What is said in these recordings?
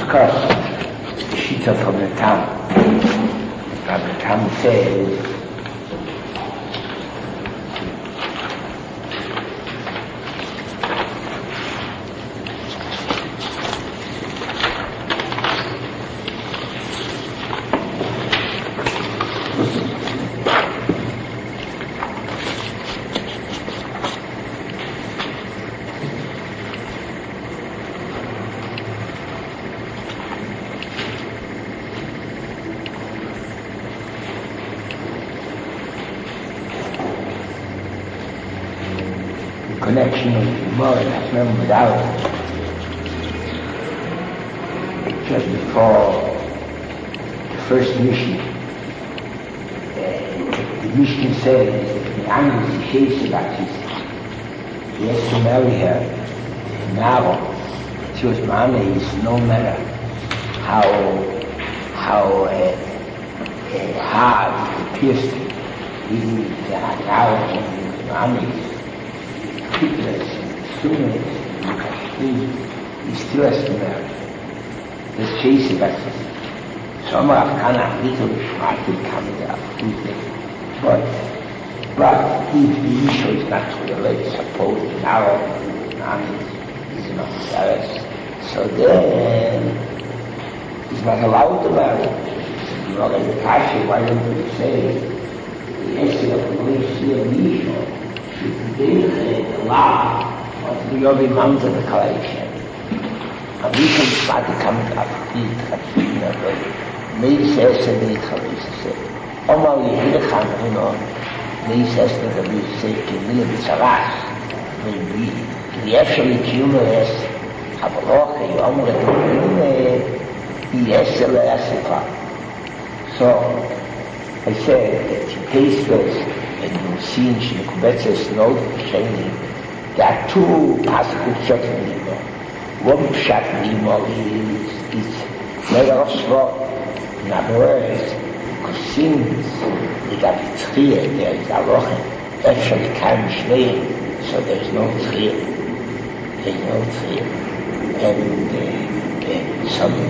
discuss the Shita from the Tam. Rabbi Tam says, connection of the Gemara that remembered out just before the first mission. The mission says that the Angus Sheshe Baptist, he has to marry her now. She was Mame's, no matter how hard it appears to be, even if they are now and Mame's. He still has to marry. This Sheshe Baptist. Some of Kana little Shmati coming up with it. But if the issue is not to relate, suppose now is not serious. So then he's not allowed to marry. You know, like the Kashi, why don't you say the essence of the issue should be the law of the Yovi Mams of the collection. And we can start to come up with it. Maybe says to me, Omar Yehidachan, you know, maybe says to me, say, Kimil B'Tzaras. Maybe, the actually cumulus, Abaloche, Omar Yehidachan, yes, so, I said that he tastes this, and you'll see in Shemikubetzes note training, there are two possible pshat nimo. One pshat nimo is mega of svot. In other words, because since we got the tzchiyah, there is aloche, actually kaim shneim, so there is no tzchiyah. There is no tzchiyah. And some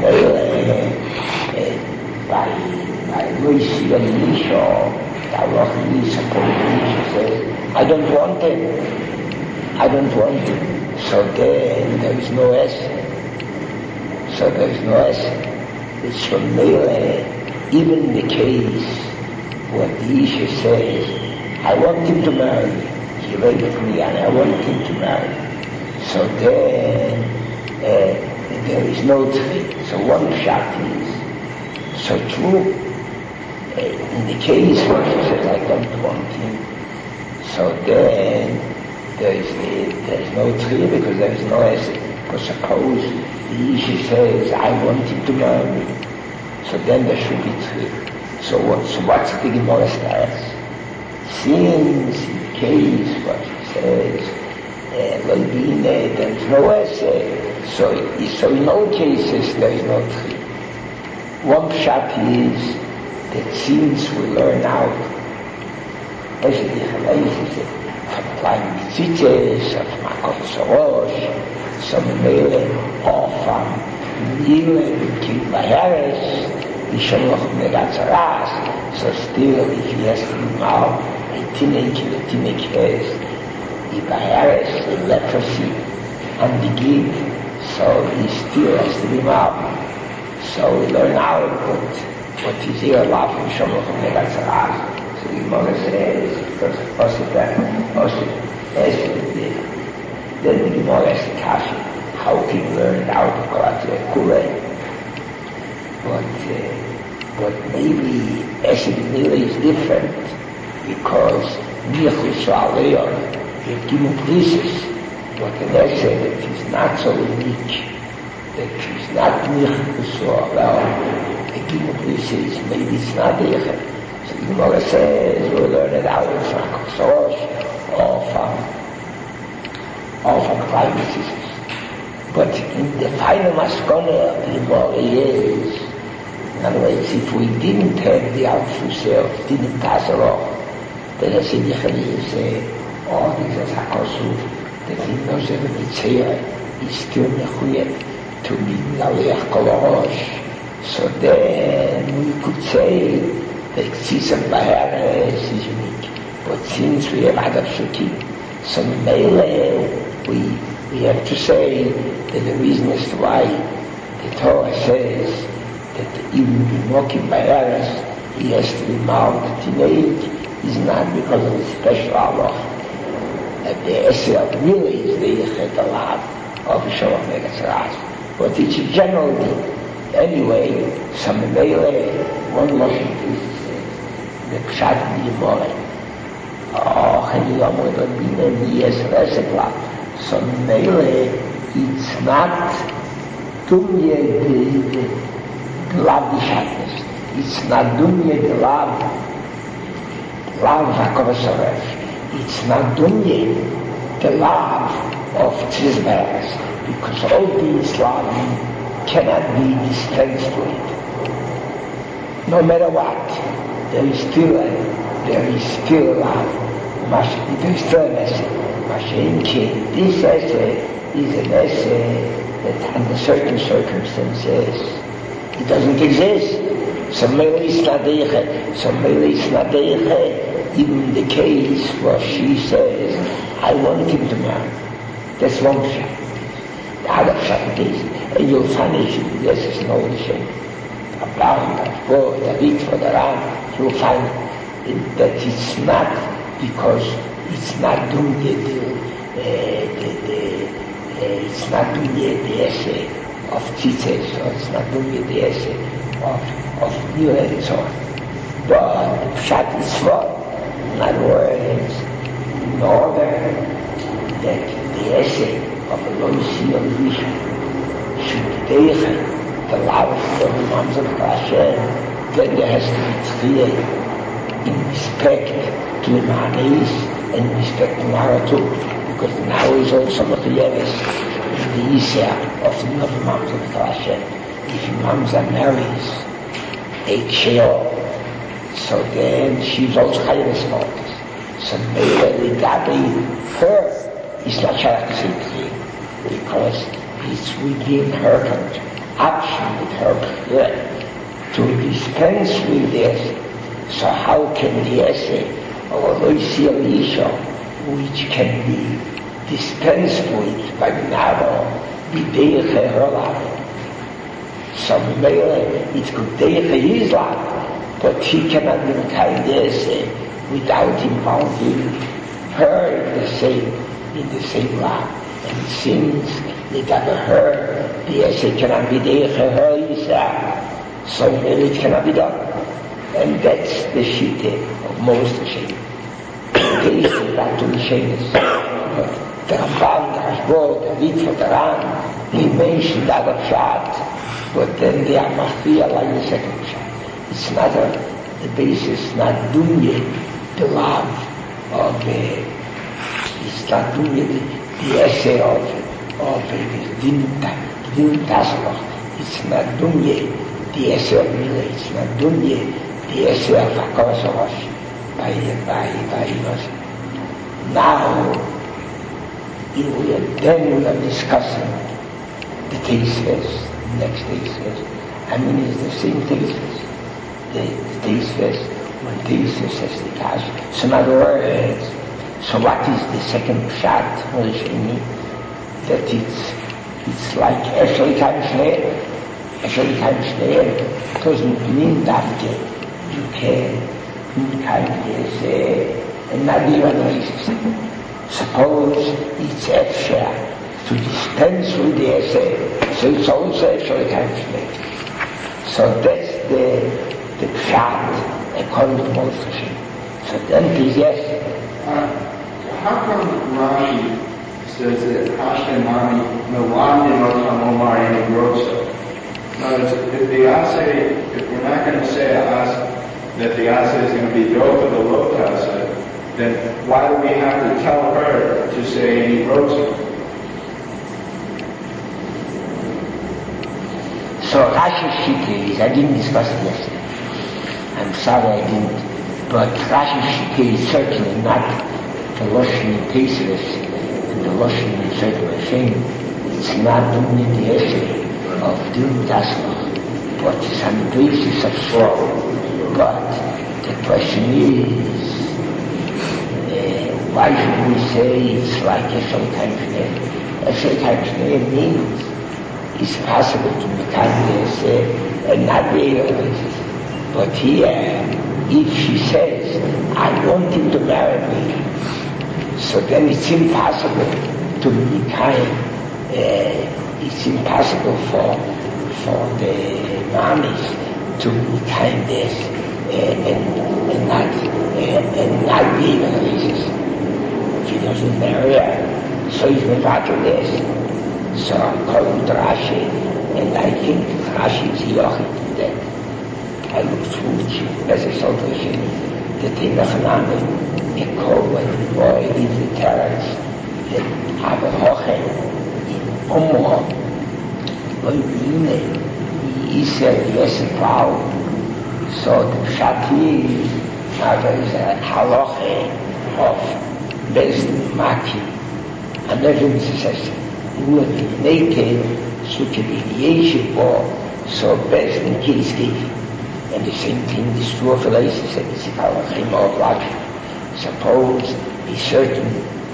by Lucy and Nisha, the supposedly says, I don't want it. I don't want it. So then there is no S. So there is no S. It's from Mele, even in the case when the Isha says, I want him to marry. He raped me and I want him to marry. So then there is no three. So one shot is so true. In the case where he says, I don't want him, so then there is no tree because there is no essay. But suppose the issue says, I want him to marry me, so then there should be tree. So what's the Gemara status? Since in the case where he says, there is no essay, so in all cases there is no tree. One shot is that since we learn out from applying mitzitzes, of makot sorosh, some mele, or from Milen, King Baharis, Ishaloch Megatzaras, so still if he has to be now, a teenage has the Baharis, the leprosy, and the gig, so he still has to be now. So we learn out what is here allowed from Shaloch Megatzaras. So the Gemara says, because then the Gemara asks the Kashi, how can you learn it out of Galatria Kure? But maybe Esed Mila is different, because Nichus Aleon, the Gimu Prises, but an essay that is not so unique, that is not Nichus Aleon, the Gimu Prises, maybe it's not Nichus. So the Gemara says, we'll learn it out of Sosh, or from privacies. But in the final maskana of the Gemara is, in other words, if we didn't have the Alpha self, didn't pass it off, then I said, you say, this is Hakosuf, that he knows every Mitzvah is still Mechuyet, to be Nalech Kolosh. So then we could say that Tzisam Bahares is unique. But since we have other Psukim, so Mele, we have to say that the reason as to why the Torah says that even Bimokim Bahares, he has to be marked teenage, is not because of the special Allah. That the essay of really is the Yechet Allah of Shalom Eretz Ras. But it's generally, anyway, some Mele, one Lashon is the Pshat of the Yemore. Oh, and Yomor Rabbeinu, he has Resekla. Some Mele, it's not Dumye the love the shatness. It's not Dumye the love HaKavasaref. It's not Dumye the love of Tzizberes, because all these love cannot be dispensed with. No matter what, there is still love. There is still an essay. Mashenke, this essay is an essay that under certain circumstances it doesn't exist. Some is not deiche. Some is not deiche. Even in the case where she says, I want him to marry. That's one shot. The other shot is, and you'll find it, this is no shame. Abraham, David, for the Ram, you'll find that it's not because it's not doing it's not doing the essay of Tzitzes, or it's not doing the essay of Mila and so on. But Pshat is what? In other words, in order that the essay of a Loisiyah Vision should be the love of the Imams of Hashem, then there has to be tzchiyah in respect to the Ma'anis and in respect to Maratuk, because now is also Machiyeves in the Isya of the Imams of Hashem. If Imamza marries a Sheol, so then she's also Chayeves Malkus. So maybe her is not Shaykh to say because it's within her option, with her to dispense with the essay. So how can the essay of a Loisiyah Isha, which can be dispensed with by Naro, be Deiche her love? So maybe it could Deiche his love, but he cannot be kind the essay without involving her in the same love. And since without her, the essay cannot be there for her Isa, so maybe it cannot be done. And that's the shite of most shite. This is not to be shameless. The Ramban, the Hashbod, the Ritva, the Ram, he mentioned that of Pshat, but then they are mafia like the second Pshat. It's not the basis, not Dunya, the love of it's not Dunya, the essay of the Din Tasloch. It's not Dunya, the essay of Mila. It's not Dunya, the essay of HaKavasaref by us. Now, then we are discussing the thesis, next thesis. I mean, it's the same thesis. The thesis, when thesis says the cash. So in other words, so what is the second pshat? That it's like Eshel Kaim Shneir. Eshel Kaim Shneir doesn't mean that you can kind of and not be racist. Suppose it's Efsha to dispense with the essay, so it's also Eshel Kaim Shneir. So that's the pshat according to most of it. So then please, yes. How come Rashi says that Hashemani Melandi Motam Omar and Rosa? Notice if the assay, if we're not going to say that the assay is going to be Dofa the Lotasa, then why do we have to tell her to say any Rosa? So Rashi's shita is, I didn't discuss it yesterday. I'm sorry I didn't. But Rashi's shita is certainly not the Lashon thesis the Russian thing. It's not only the essay of doing das noch, but it's on the basis of thought. But the question is, why should we say it's like Esrei Kaimshnei? Esrei Kaimshnei means it's possible to become the essay and not realize it. But here, if she says, I want him to marry me, so then it's impossible to be kind. It's impossible for the mommies to be kind this and not be religious. She doesn't marry her, so he's without this. So according to Rashi, and I think Rashi is yochid to that. I look through it, as a sort of thing, the thing of Name, a call when the boy leaves the terrace, and have a hoche, in Omo, when he said, yes, a plow. So the pshat is, now there is a halache of Bezdin Maki, and everyone says, nur die Naked, so to be Yeshiva, so Bezdin Kitzkiv. And the same thing, the store for laces, and it's a halache of life. Suppose a certain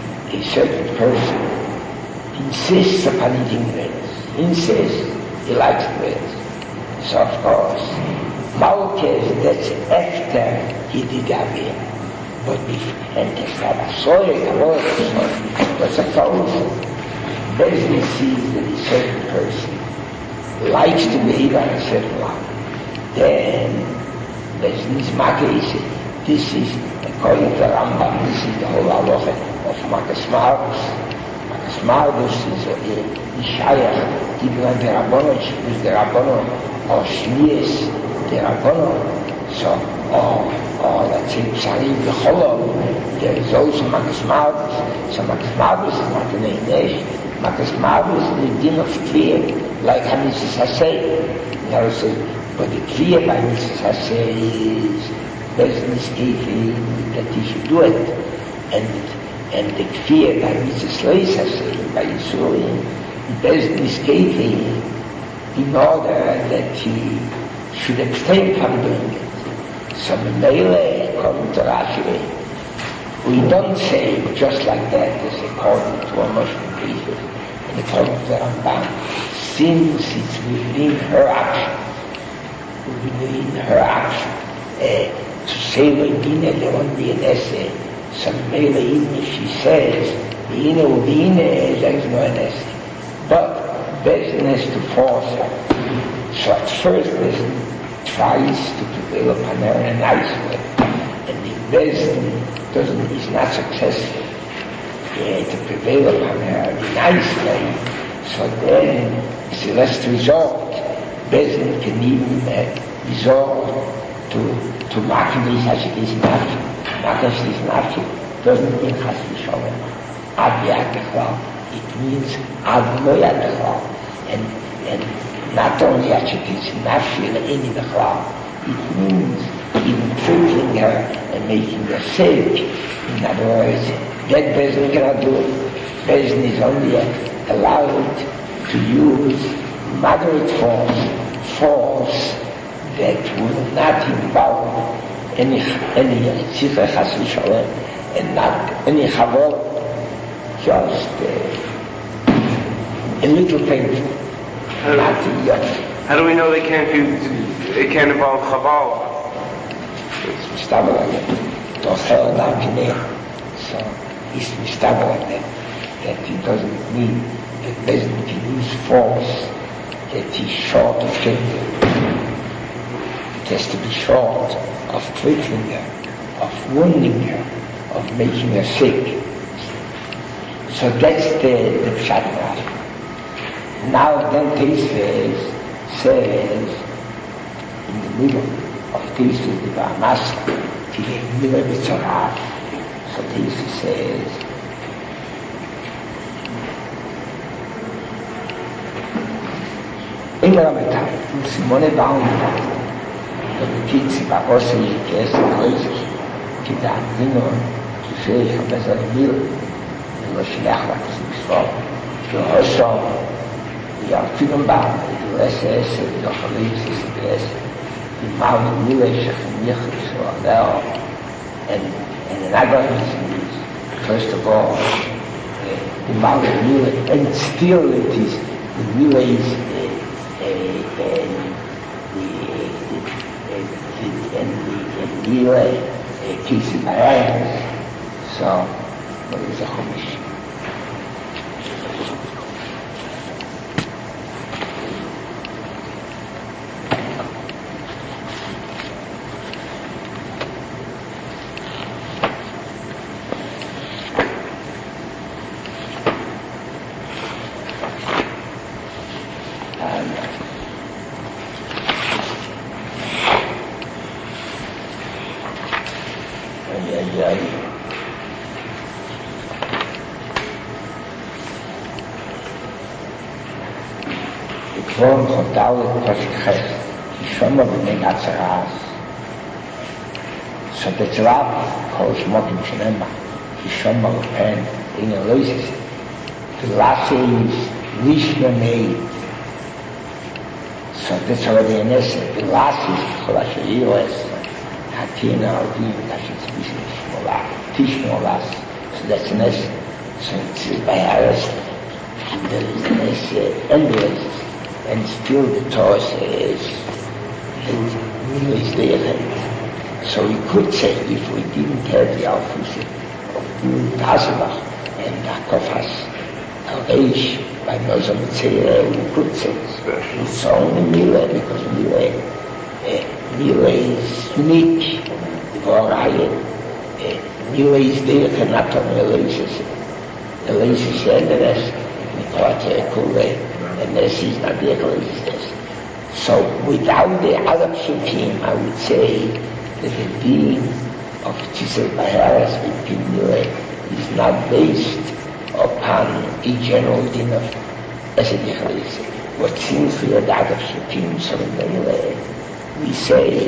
person insists upon eating grapes, insists he likes grapes. So of course, Malkes, that's after he did Avir. But and there's not a soil, but suppose business sees that a certain person likes to behave on a certain level. Then business Makis, this is according to Rambam, this is the whole halacha of Makas Malkus. Makas Malkus is a Ishayach, even on the Rabbanot, with the Rabbanot, or Shlies, the Rabbanot. So, let's say, Psarim the Cholov, there is also Makas Malkus. So Makas Malkus is not an Einesh. Makas Malkus is the din of fear, like Hamisis Hasei. Now it says, but the fear by Mrs. Hasei is business keeping that he should do it. And the fear by Mrs. Leis Hasei, by Yisurim, business keeping in order that he should abstain from doing it. So Mele, according to Rashi, we don't say just like that as according to a Muslim people, and according to the Rambam, since it's within her action, to say Le'ina, there won't be an essay. So Le'ina, she says, Le'ina, there is no an essay. But Bezdin has to force her. So at first Bezdin tries to prevail upon her in a nice way. And if Bezdin is not successful to prevail upon her in a nice way, so then it's the last resort. Bezdin can even resort to Makis as it is not. Makis is not. Doesn't mean Chas v'Sholem. Ad Yad B'Chlal. It means Ad Lo Yad B'Chlal. And not only as it is not in B'Chlal. It means even trickling her and making her sick. In other words, that Bezdin cannot do it. Bezdin is only allowed to use moderate force that will not involve any tzifra chas v'sholem and not any chavor, just a little painful, not the young. How do we know it can't involve chavor? It's mistabel like that. Tochel adam kineh. So it's mistabel like that it doesn't mean that Bezdin can use force that is short of killing. It has to be short of trickling her, of wounding her, of making her sick. So that's the Pshat Rashi. Now then Tosfos says in the middle of Tosfos the Ba'amasa, Tigei Mila B'Tzorah. So Tosfos says, in Ramadan, Simone Baumgarten, the Kitzi Barosi, the Essen Kreuzig, Kidan Dino, Kifei Chabazar Mil, לא שלח לה כזה בשבוע, והוסו, ירפינו בה, ולעשה עשר, יוכלי עשר ועשר, ומהו מילה שחניך לשוע, and another reason is, first of all, the Mila, and still it is, the Mila is the Mila Kisi Bayan. So, what is a Chumash? Vorm von Dauer Koschkes, die schon mal mit den Azaras. So the Zerab calls Mokim Shenema, die schon mal pen in a Loises. The last is Lishma made. So that's already an essay. The last is Cholashiris, Hatina Alvim, Tashitz Bishmola, Tishmolas. So that's an essay. So it's by Harris, there is an essay endless. And still the Torah says that Mila is there. So we could say, if we didn't have the Alfusim of Mila Tazabach and Akofas Al-Reish by Nozam Tzera, we could say it's only Mila, because Mila is unique. Mila is there, not only Elisis and the rest. And this is not the existence. So without the other psukim, I would say that the deen of Tisel Baharas with Pimile is not based upon a general deen of Esedich. What seems to be the other psukim, so we say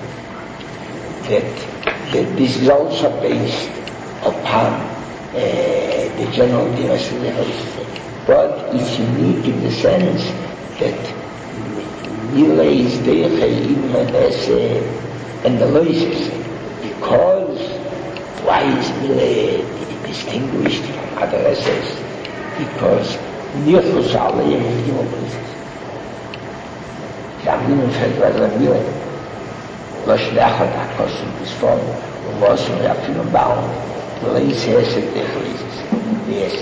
that this is also based upon the general deen of Esedich. But it's unique in the sense that Mila is there even as and the Loises. Because why is Mila distinguished from other essays? Because Nichus Alei is Mila Loises. Jamlin fällt weiter Mila. Lo Shlechot HaKosim B'Sfom U'Mosim Yafinu Baum Lois Hesed Dech Loises. Yes.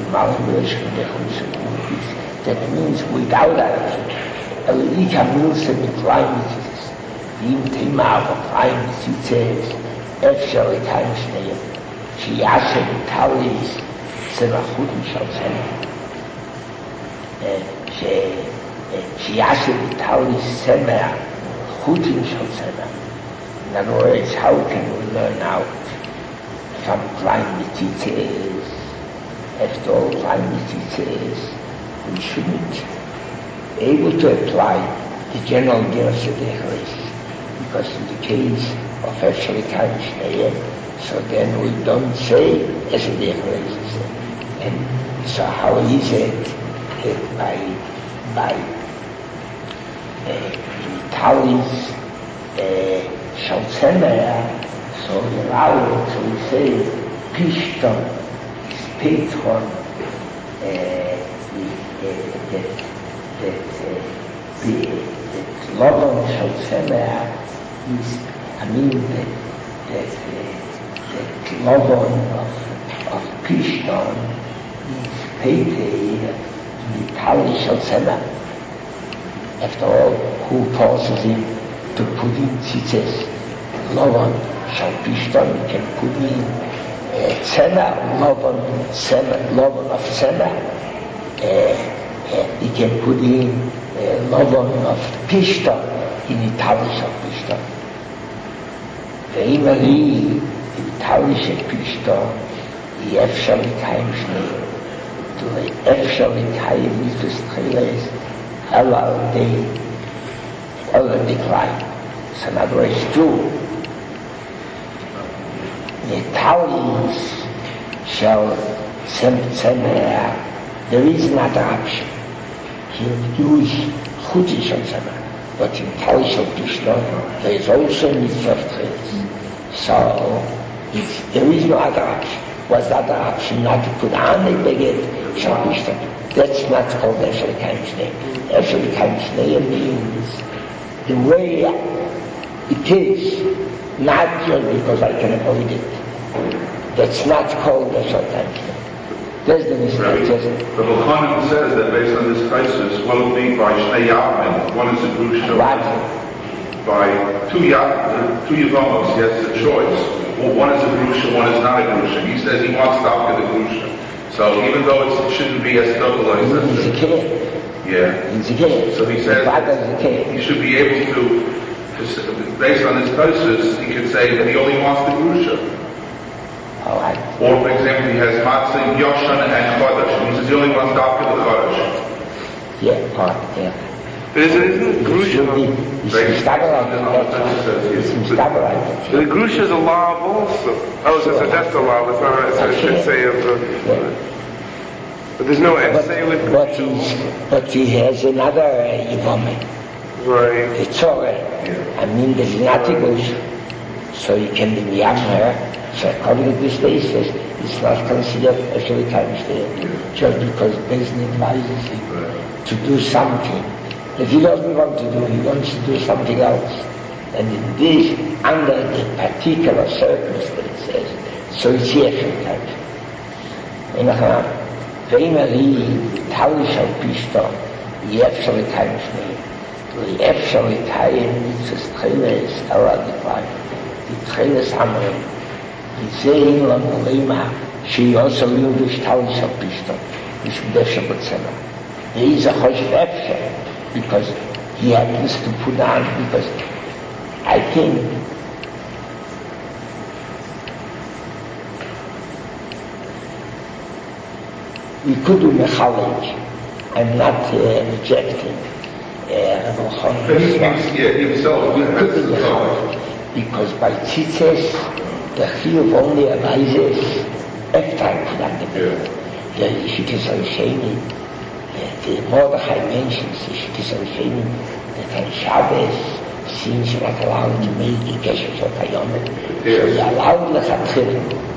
That means without that, Elika Milse mit Leimitzes, die im Thema von Leimitzes, Efshel kein Schnee, Shiashe Vitalis, Semachuten Schalzen, Shiashe Vitalis, Semer, Chuten Schalzen. In other words, how can we learn out from Leimitzes? After all, Leimitzes, we shouldn't be able to apply the general din of Sedech, because in the case of Efshel Kaim Shnei, so then we don't say Sedech. And so how is it that by Talis Shalzemer, so we allow it, so we say Pishton, Patron, that Lobon Shalzemer is, that Lobon of Pishton is Pete, Vitali Shalzemer. After all, who forces him to put in tzitzes? Lobon Shal Pishton can put in Tzena, Lobon of Tzena, he can put in Lobon of Pishton in Italish of Pishton. Ve'imali, Italish of Pishton, Efshel Kaim Shnei, to Efshel Kaim Mitzvus Tchiles, Halal decline. So in other words, too, the Talis shall there is another option. He'll use Chudish on Sema, but in Talishal Pishno, there is also mitzvah of Tchilas. So, there is no other option. Was the other option not to put on a beged Shal Pishno? That's not called Efshel Kaim Shnei. Efshel Kaim Shnei means the way it is, not just because I can avoid it. That's not called Efshel Kaim Shnei. There's the mistake. The Bukhanan says that based on this crisis, one will be by Shnei Yavmin, one is a Grusha. By two Yavamos, he has a choice. Well, one is a Grusha, one is not a Grusha. He says he wants to opt for the Grusha. So even though it shouldn't be as localized as he's a kid. Yeah. He's a kid. So he says he should be able to, based on this crisis, he could say that he only wants the Grusha. All right. Or, for example, he has Matzah, Yoshan, and Chodesh. He says he only wants to opt for the Chodesh. Yeah, yeah. But isn't Grusha? The Grusha is a law also. Oh, so that's the law. It's not. It's a should say of. But there's no essay with Grusha. But he has another Yivame. Right. It's all right. I mean, there's not a Grusha, so you can be Yavner. So according to this basis, it's not considered actually time stay, just because Bezdin advises him to do something. If he doesn't want to do, he wants to do something else. And in this, under the particular circumstances, so it's actually time. And Veimari, Talish al Pishto, actually time stay. The actually time is a Tcheles, Aradifai, the Tcheles Amrei. Saying on the Lema, she also uses Talish al Pishto, which Besha Batsema. There is a Chosh Efshe, because he happens to put on, because I think we could do Mechalej. I'm not rejecting But he himself could do Mechalej, because by Tzitzes, the Chiyuv only arises after I put on the bed. The Yishikis Al-Sheni, the Mordechai mentions the Yishikis Al-Sheni, that on Shabbos, since you're not allowed to make the Gesher Shal Kayomet, so you're allowed Lechatchil.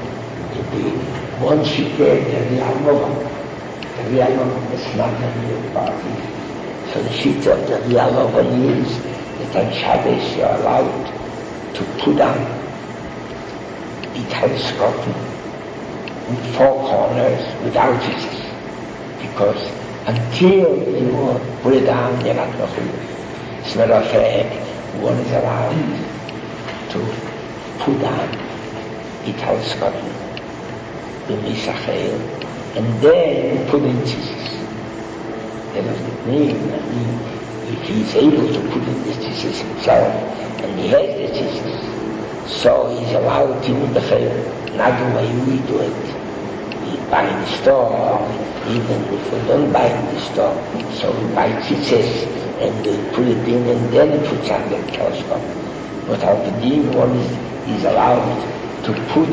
Once you get the Rialmova is not a real party. So the Shita of the Rialmova is that on Shabbos you're allowed to put on it has gotten with four corners without Jesus. Because until you put it down, you're not going to. As a matter of fact, one is allowed to put on it has gotten the Misachel, and then put in Jesus. That doesn't mean, if he's able to put in the Jesus himself, and he has the Jesus, so he's allowed to do the chayil, not the way we do it. We buy in the store, even if we don't buy in the store, so we buy tzitzes and we put it in and then put on the telescope. But our Kedim one is allowed to put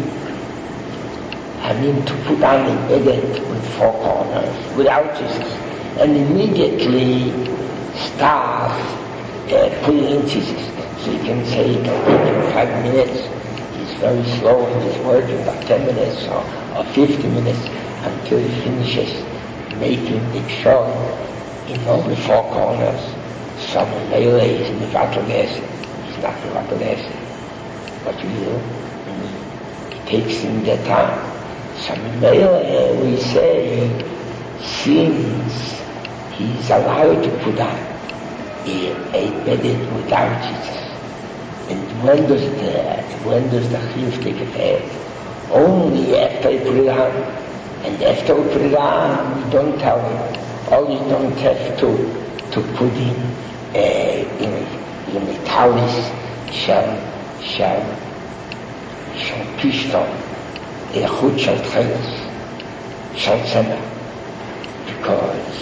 on a bedet with four corners without tzitzes, and immediately start putting in tzitzes. So you can say it can take him 5 minutes. He's very slow in his work, about 10 minutes or 50 minutes until he finishes making the show in all the four corners. Some Mele is in the Vatogesi. He's not the Vatogesi. But he takes in the time. Some Mele, we say, since he's allowed to put on a bedded without Jesus. And when does the chiyuv take effect? Only after he put it on. And after we put it on, we don't tell him. Or you don't have to put in a talis shall pishto, a chut shall tcheles, shall tzena. Because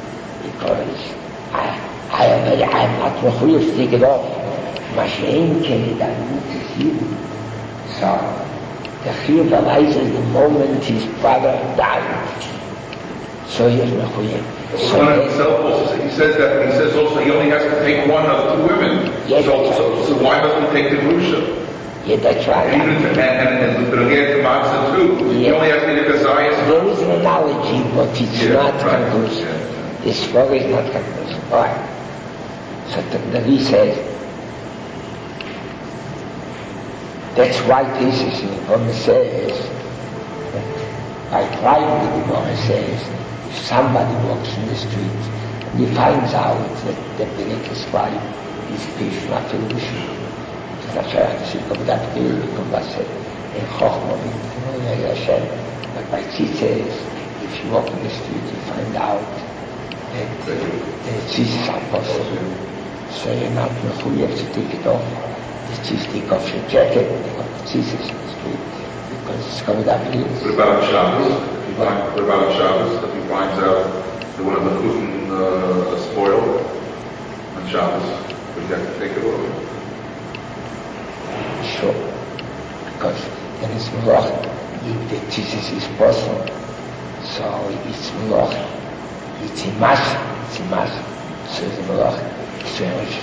I'm not mechuyev to take it off. Mashen can it, I need to see. So The Chiyuv arises the moment his brother died. So he is Mechuyah. So himself also, he says also he only has to take one of the two women. Yes, so why doesn't he take the Grusha? Yeah, that's right. And the Reged to Matzah too. He only has to take the Kazayas. There is an analogy, but it's not conclusive. Yeah. This story is not conclusive. All right. So the Rebbe says, that's why thesis in the Gemara says, by driving the Gemara says, if somebody walks in the street and he finds out that the B'nai scribe is patient after the Rishon, it's not sure to see but that will become Basel in Chochmah in Hashem. But by Tzitzis, if you walk in the street, you find out that the Tzitzis are possible. So you're not Mechuyev to take it off. The Tzitzis take off your jacket, take off the Tzitzis in the street, because it's covered up here. What about Shabbos? What about Shabbos? If he finds out that one of the Kuchen spoiled on Shabbos, would he have to take it off? Sure. Because then it's Melach. The Tzitzis is possible. So it's Melach. It's a mass. So it's Melach. So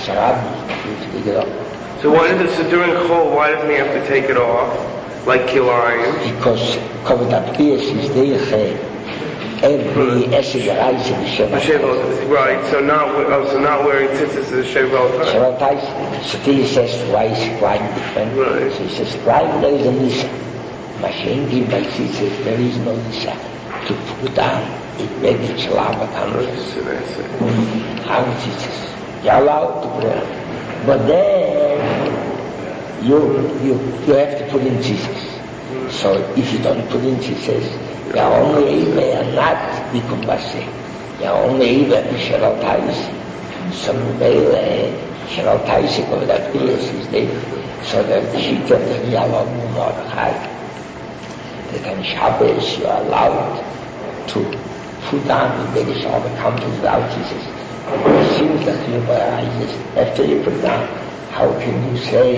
why so during Chol, why doesn't he have to take it off? Like Kilayim? Because covered up ears is there. Every Esed Reis in the Sheval. Right, so not wearing tzitzis is a Sheval time. Sheval time. So he says why is quite different. Right. So he says why there is a Nisa. Mashenki by tzitzis there is no Nisa to put down. It makes it Shalama comes. How tzitzis. You're allowed to put it on. But then you have to put in tzitzis. So if you don't put in tzitzis, you're only able and not become Basel. You're only able to Sheral Tais. So Sheral Tais over that village is there. So that she can be allowed more high. That on Shabbos you are allowed to put down the Bedish all the countries without tzitzis. It seems that you arises after you put down. How can you say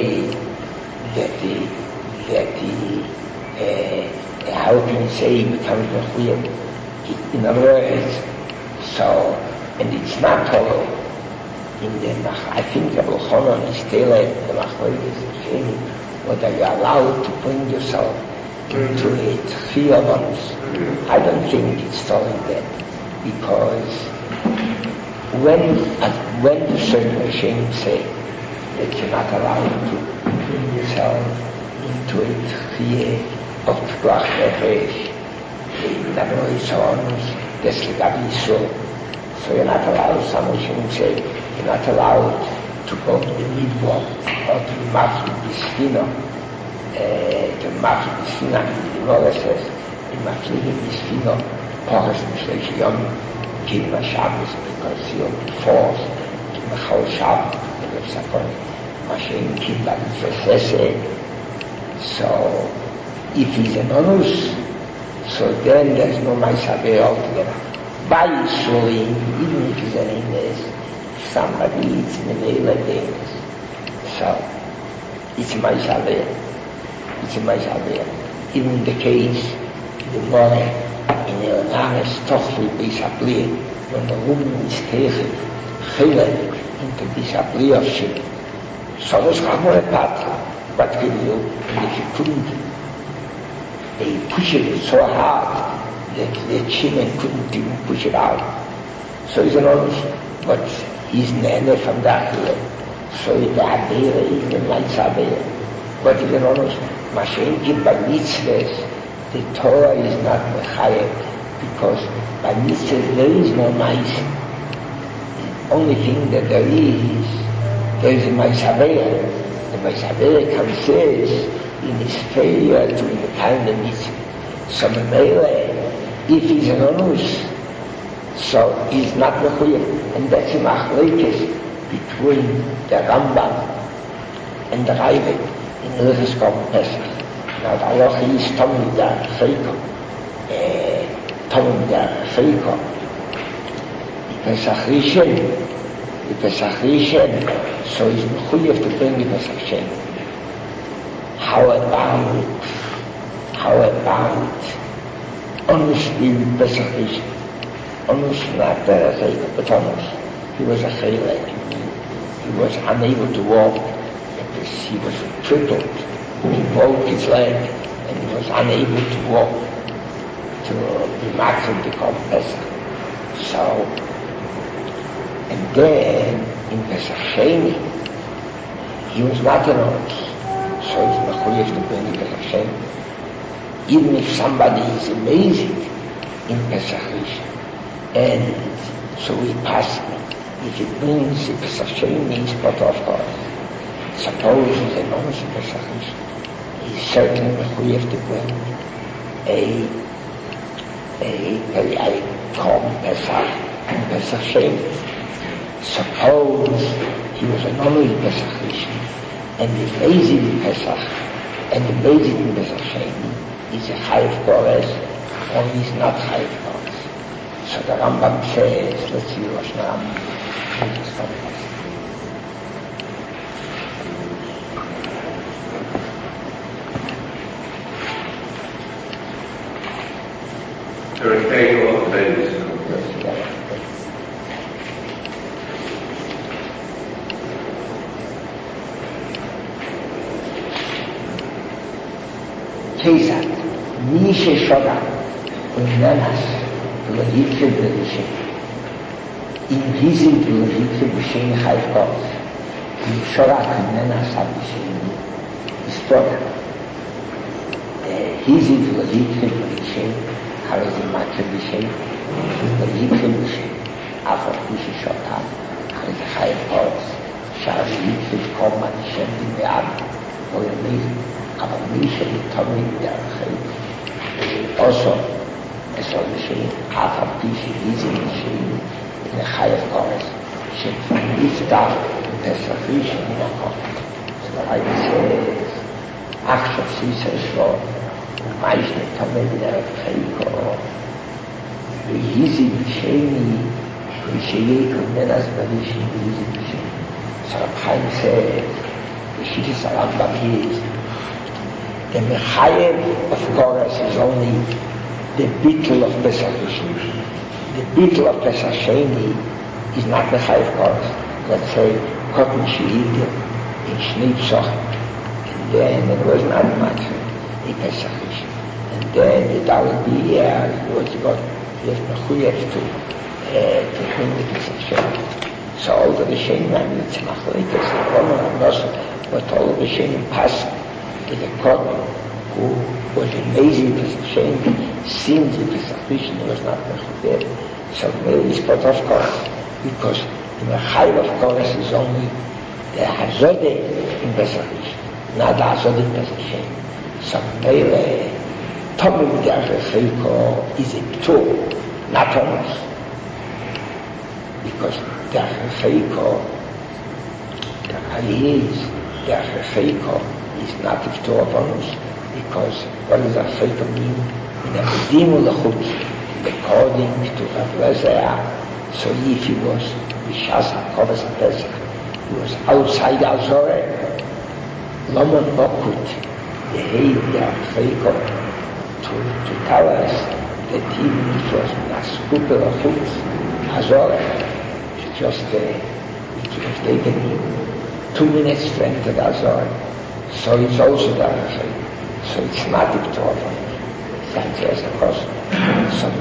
how can you say it becomes Mechuyah? In other words, so, and it's not total in the I think the Chanan is still the Machloikis Sheni, whether you're allowed to bring yourself into it, I don't think it's totally that, because when the certain Hashem say that you're not allowed to bring yourself into it here of P'ruach Nefesh, Naboi Sonus, Deslegab Yisrael, so you're not allowed, some Hashem say, you're not allowed to go to the Midbar or to the Mafrid Bisfina, the Gemara says, in Mafrid Bisfina, Poras Mishlesh Yom, Kidma Shabbos, because you'll be forced to Mechal Shabbos, the Repsakon, Mashen Kidma B'Fesese. So, if he's an onus, so then there's no Ma'aseh altogether. By Yisrael, even if he's an Ines, somebody is in the veil of Ines. So, it's a Ma'aseh. Even in the case, the morning, in the Names Tochli Bisabli, when the woman is taken, Chile, into Bisabli of Shib. So there's more apart. What can you do? And if you couldn't, they push it so hard that the children couldn't even push it out. So he's an honest, but he's nene from that here. So the Abbeir is the Mice Abbeir. But he's an honest, Mashenki by mitzvahs, the Torah is not Mechayev, because by mitzvahs there is no mice. The only thing that there is a Mice Abbeir. The Mice Abbeir says in his failure to time the mitzvah. So if he's an onus, so he's not Mechuyah. And that's a machlokes between the Rambam and the Ravid in Hilchos Korban Pesach. Now the halacha is Tomim der Feiko. The Pesach Rishon, so he's Mechuyah to bring the Pesach Shem. How about how about Onus in Pesach Rishon? Onus not but Onus. He was a chayla. He was unable to walk. He was crippled. He broke his leg and he was unable to walk to be maximum become Pesach. So, and then in Pesach Sheni, he was not an Onus. So it's mechuyev to bring Pesach Sheni. Even if somebody is amazing in Pesach Rishon, and so we pass it. If it brings the Pesach Sheni, it's part of course. Suppose he's an Onus in Pesach Rishon, he's certainly mechuyev to bring a Korban Pesach in Pesach Sheni. Suppose he was an Onus in Pesach Rishon, and the lazy in Pesach, and the lazy in Pesach Sheni is a Chayiv Kores, or he's not Chayiv Kores. So the Rambam says, let's see what's now. There are table of babies. Kesat, מי ששוגע וננס ולהיקר בראשי, אם היזים ולהיקר בשני חייב קורס, אם שוגע וננס בשני, היסטוריה. היזים ולהיקר בראשי, הרי זה מקר בשני, ולהיקר בשני, אף על פי ששוגע, הרי זה חייב קורס, שהרי להיקר קורבן שם דבעד, או ימיזם. אבל מי שמתאמן דרכי, also, es soll geschehen, אף על פי שהיזים geschehen, לחייב קורס, שנפתח פסח ראשון מן הקורבן. So I says, עכשיו סיסס לו, ומייש מתאמן דרכי קורבן, והיזים geschehen, ושיהיה כמנס בראשון, והיזים geschehen. So Chaim says, the Shittis Rambam is, the Mechayev of Koras is only the beetle of Pesach Rishon. The beetle of Pesach Sheni is not Mechayev Koras. Let's say, cotton she'eater in Shnei Psoch. And then it was not much in Pesach Rishon. And then the Daladi was got just Mechuyev to bring the Pesach Sheni. So all the Rishonim, it's Machlekes, the Roman and Nosson, but all the Rishonim pass to the Kohen, who was amazing Pesach Sheni, since the Pesach Rishon was not Mechuyev. So maybe it's part of Koras, because the Chayiv of Koras is only the Hazodeh in Pesach Rishon, not the Hazodeh in Pesach Sheni. So maybe Tomim Derechiko is a tool, not Onus, because Derechiko, the Derechiko is not the Torah of Onus, because what does Derechiko mean? In a Medimu Lachutz, according to Rav Lezer, so if he was Bishas HaKovas HaPesach, he was outside Azoreh, Lomon Bokut, the Heid Derechiko, to tell us that even if it was Naskupe Lachutz, Azoreh, just it was taken 2 minutes to enter the Azorah. So it's also Derechiko. So it's not the Torah of Onus. As a course, some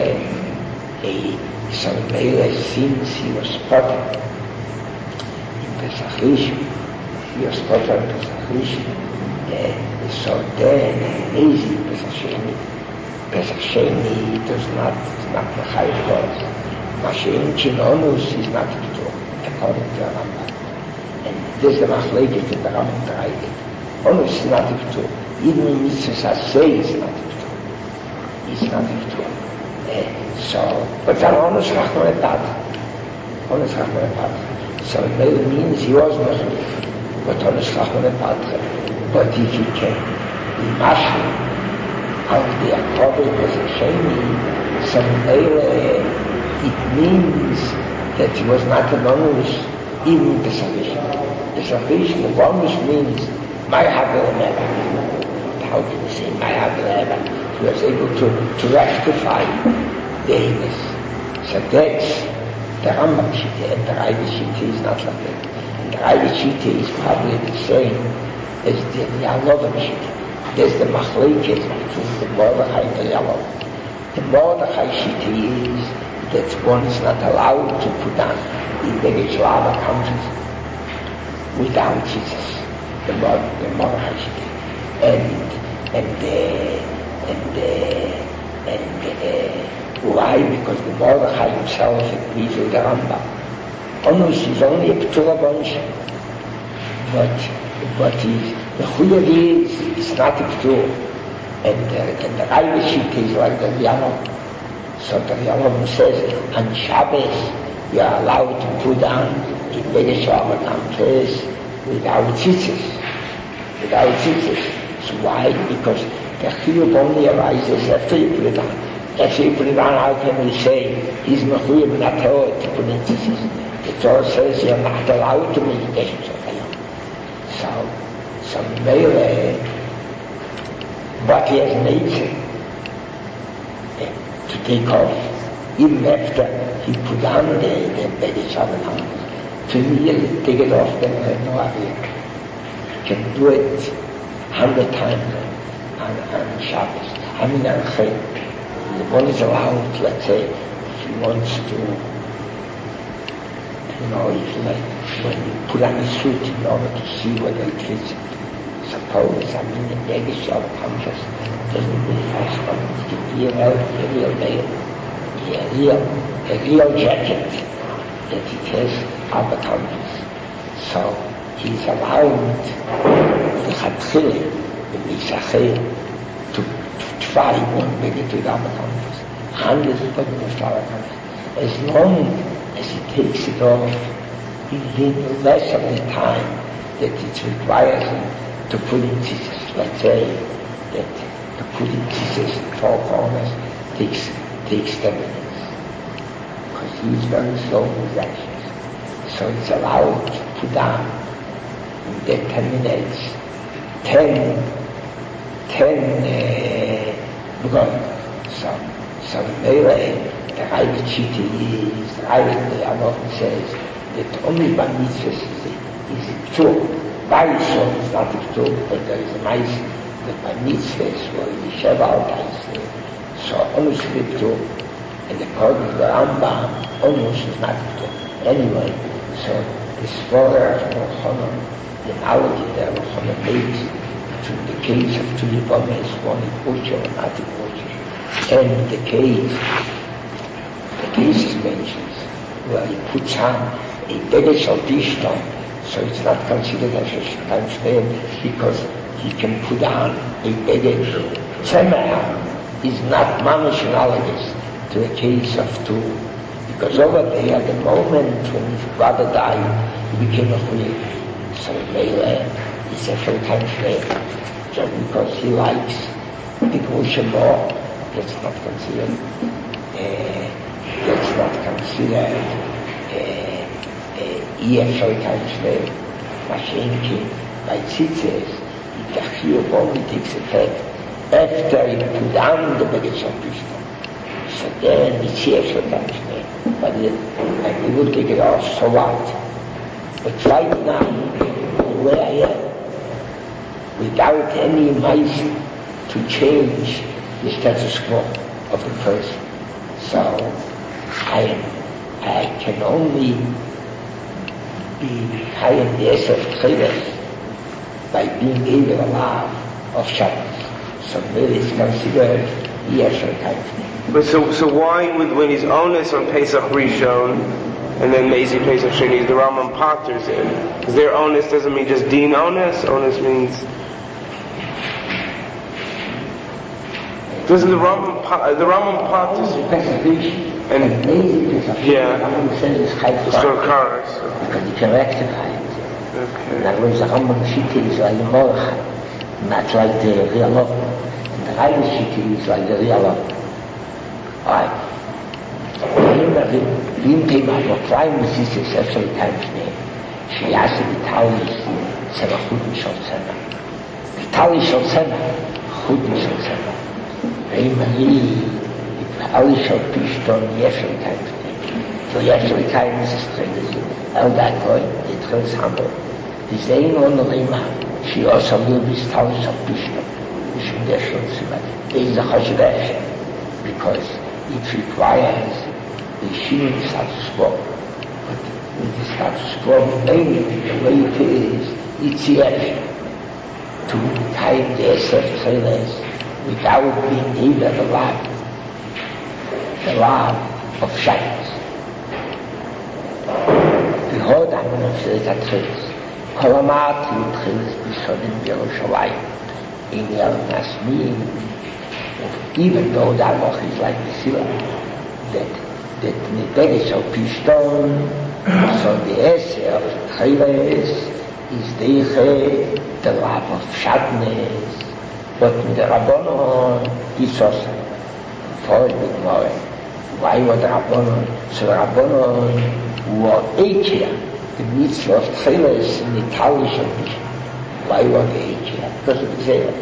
Mele, since he was spotted in Pesach Rishon, he was spotted in Pesach Rishon, so then lazy Pesach Sheni. Pesach Sheni does not, it's not the Chayiv Koras. Mashen Chin Onus is not the Torah, according to the Rambam. And this is the Machlekes that the Rambam tried. Onus is not the Torah. Even in Mitzvah Aseh is not the Torah. It's not the Torah. So, but then Onus Rachman Epat. Onus Rachman Epat. So it means he was Mechuyev, but Onus Rachman Epat. But if he can be Mashal of the Akovel Pesach Sheni, so it means that he was not an Onus even in Pesach Rishon. Pesach Rishon, the Onus means my Havel Melech. The how can you say Mayavleva? He was able to rectify the Emes. So that's the Rambam Shita, and the Raiva Shita is not like that. And the Raiva Shita is probably the same as the Yalovim Shita. There's the Machlekes between the Mordechai and the Yalov. The Mordechai Shita is that one is not allowed to put on in the Geshwava countries without Jesus. The Mordechai Shita. Why? Because the Mordechai himself agrees with the Rambam. Onus is only a P'tura bunch, but the Chuyav is not a P'tur. And the Raiva Shita is like the Yalom. So the Yalom says, on Shabbos, you are allowed to put on in Begeshava countries without tzitzis. So why? Because the Chiyuv only arises after you put it on. After you put it on, how can we say he's Mechuyuv not allowed to put in tzitzis? The Torah says you're not allowed to make decisions of Chiyuv. So Mele, what he has nature to take off, even after he put on the Begeshava countries, to really take it off, then we have no idea. Can do it 100 times on Shabbos. On Chayim. The one is allowed, let's say, if he wants to, if like when you put on a suit in order to see whether it fits it. Suppose, the Begeshava countries doesn't really ask for it. It can be a real veil, a real jacket that it has other countries. So he's allowed the Chatchile, the Misachel, to try one beggar to the other countries. Hundreds of beggars to other countries. As long as he takes it off, within less of the time that it requires him to put in tzitzis. Let's say that to put in tzitzis in 4 corners takes 10 minutes. Because he's very slow in his actions. So it's allowed to put on in that 10 minutes 10 So the Raiva Shita is, the Rambam says that only by mitzvahs is it true. By Yisrael is not true, but there is a mice that by mitzvahs or in Yesheva Altais. So onus is true, and according to the Rambam, onus is not true. Anyway, so the Svara of Rochanan, the analogy that Rochanan makes between the case of two Yivames, one in kosher and not in kosher, and the case is mentioned where he puts on a beggar Shaltishton, so it's not considered as a Shulchan because he can put on a beggar Tzemach is not mamish analogous to a case of two, because over there at the moment when his brother died, he became a Chuyeh. So Mele is a Shulchan just because he likes the kosher more, that's not considered Mashenki by tzitzis, the Chiyuv only takes effect after you put down the Beged Shaltishton. So then it's here but he will take it off, so what? But right now, where I am, without any mice to change the status quo of the person. So I can only be high in the Eser Chayes by being able alive of Shabbos. So really it's considered Yesher Chayes. But so why when he's onus on Pesach Rishon and then Mezi Pesach Sheni, the Rambam Potters it? Because their onus doesn't mean just Din onus. Onus means. Doesn't the Rambam Potters and yeah, it's for cars. Because you can rectify it. Okay. In other words, the Rambam Shita is like the Mordechai, not like the real law. And the Raiva Shita is like the real law. Alright. ואם תימד וכליים מסיסס אפשר איתיים שניהם שיעשה ביטלי צמחות משול צמח ביטלי של צמח Chudis und Zimmer. Wenn Marie, alle schon Pishton, Jeschelkeit. So Jeschelkeit ist es drin. that point, the Trills Hamburg. Die sehen ohne Rima, she also will be established of Pishton. We should there show Zimmer. There is a Hashvesh, because it requires the human status quo. But with the status quo, mainly the way it is, it's yet to time the SF trailers without being able to the lab of Shabbos. Behold, I'm going to say that trailers. Kolamat you trailers Bishodim Yerushalayim in Yel Nasmim. Even though that law is like the Sila, that the Begish of Pishton, so the essay of Trailers is the lab of Shadnes, but with the Rabbanon, it's also for the Gemara. Why was the Rabbanon? So the Rabbanon were 8 years, the mitzvah of Trailers in the Talish of Pishton. Why were they 8 years? Because of the Zayah.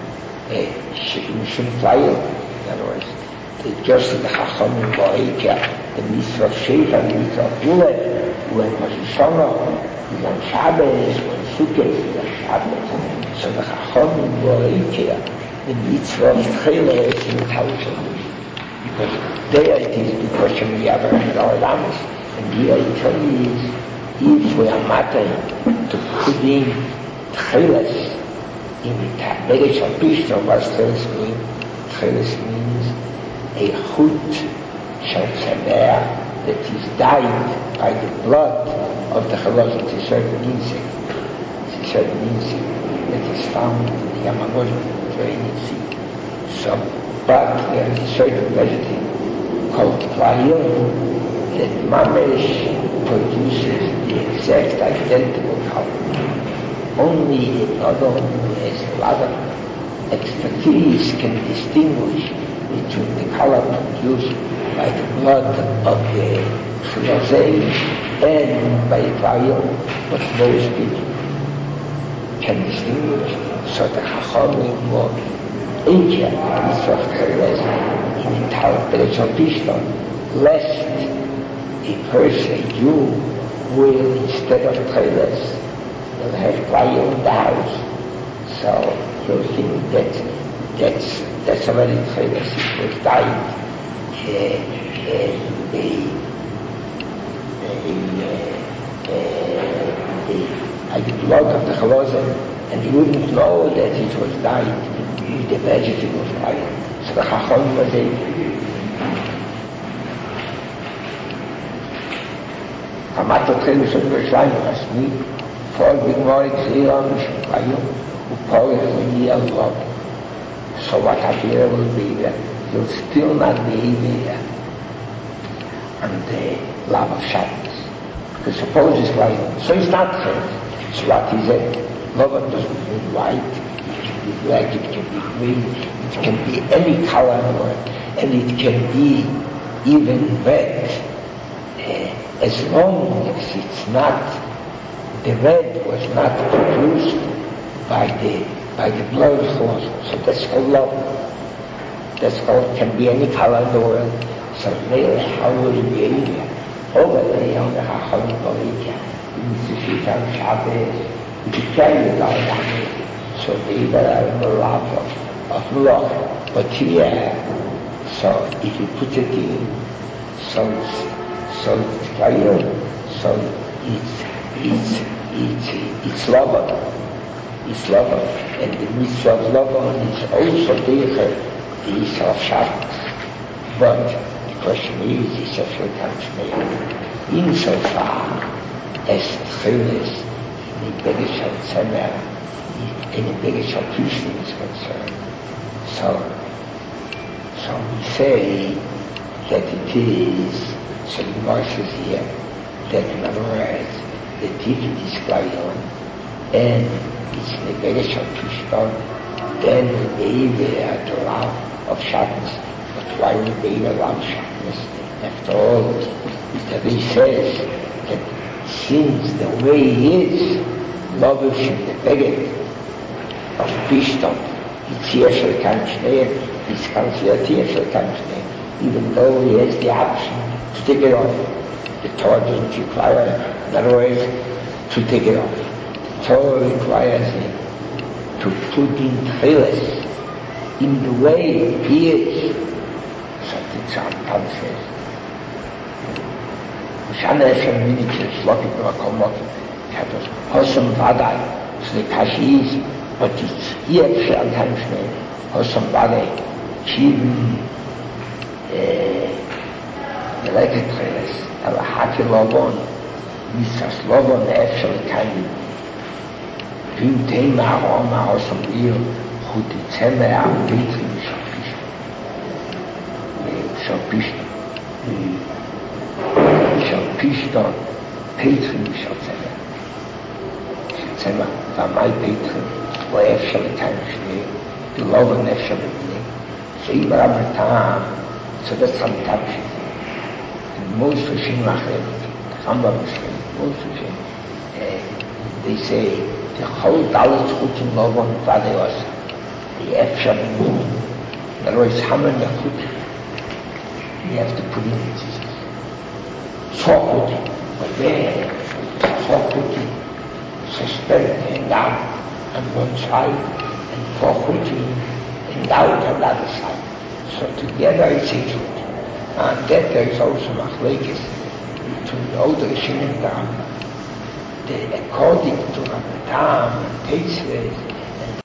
Shouldn't fly in other words, just the Chachamim were 8 years, the mitzvah of Sheva, the mitzvah of Uleh, when Rosh Hashanah, when Shabbos, when Sukkot, when Shabbos. So the Chachamim were 8 years, the mitzvah of Trailers in the Talish of Pishton. Because there it is the question we have around our Lamas. And here it is, if we are mattering to put in Trailers in the Begish of Pishton, what Trailers mean? Trailers means a chut shel tzemer that is dyed by the blood of the Chalos. It's a certain insect. It's a certain insect that is found in the Yamagosha, Mediterranean Sea. So, but there is a certain vegetable called Playim that Mamesh produces the exact identical color. Only another who has a lot of expertise can distinguish between the color produced by the blood of the Chilazei and by the fire, but most people can distinguish. So the Chachamim were 8 years of Trailers in the Tal Begish Pishton, lest a person, a Jew, will, instead of Trailers, will have fire in the house. So he'll think that's already Trailers. It was dyed by the blood of the Chalazim, and he wouldn't know that it was dyed with the vegetable fire. So the Chacham was able. Amato Trailers von Yerushalayim was me, folging more Zera Mishpayim, who poured from the love. So what Avira will be there, he'll still not be there on the love of Shabbos. Because suppose it's white, so it's not Trailers. So what is it? Love doesn't mean white, it can be black, it can be green, it can be any color, and it can be even red. As long as it's not, the red was not produced by the blood of Chalazim. So that's called love. That's called, can be any color in the world. So really, how would it be anywhere? Over there, on the Chachamim Bolivia, in the Shita and Shabbos, you can carry it all down. So they were in the love of love. But here, so if you put it in, so it's fire, so it's lava. It's lava. And the mitzvah of lava is also the Issa of Shabbos. But the question is, Issa of Shabbos insofar as Trailers in the Begish of Tzemer, in the Begish of Pishton is concerned. So we say that it is, so the Gemara says here, that in other words, the Tifit is Klayon, and it's in the Begish of Pishton, then the Be'iveh at the love of Shabbos. But why would the Be'iveh love Shabbos? After all, the Rebbe says that since the way he is, love of the Beged of Pishton, Tierschel kein Schnee, it's considered Tierschel kein Schnee, even though he has the option to take it off. The Torah doesn't require, in other words, to take it off. The Torah requires him to put in tefillah in the way he is. So the Tzadkan says, Shana Eshem Minikir Shlokim B'Makomokim Kadosh Hosam Vadai. So the Kashi is, but it's here Pshat Hamshne Hosam Vadai Chivim Meleket Tcheles Al Haki Lovon Misas Lovon Efshel Kayim Vim Teima Aroma Hosam Rio Chuti Tzeme Am Vitrim Shapishto Shapishto Petrim Shatzema Shatzema Vamai Petrim Wo Efshel Kayim the love of Efshel Sheim Ramatam so that's some time most of Shem Achrev Chambam Shem most of Shem they say the whole Dalit Chutim Lovon Vadeos the Efshel in other words Haman Yakut you have to put in Jesus. Fokuti, but there, Fokuti, suspended and down on one side, and Fokuti and down on the other side. So together it's included. And that there is also Machlekes between the older Rishon and Rambam. According to Rambam and Tetzles,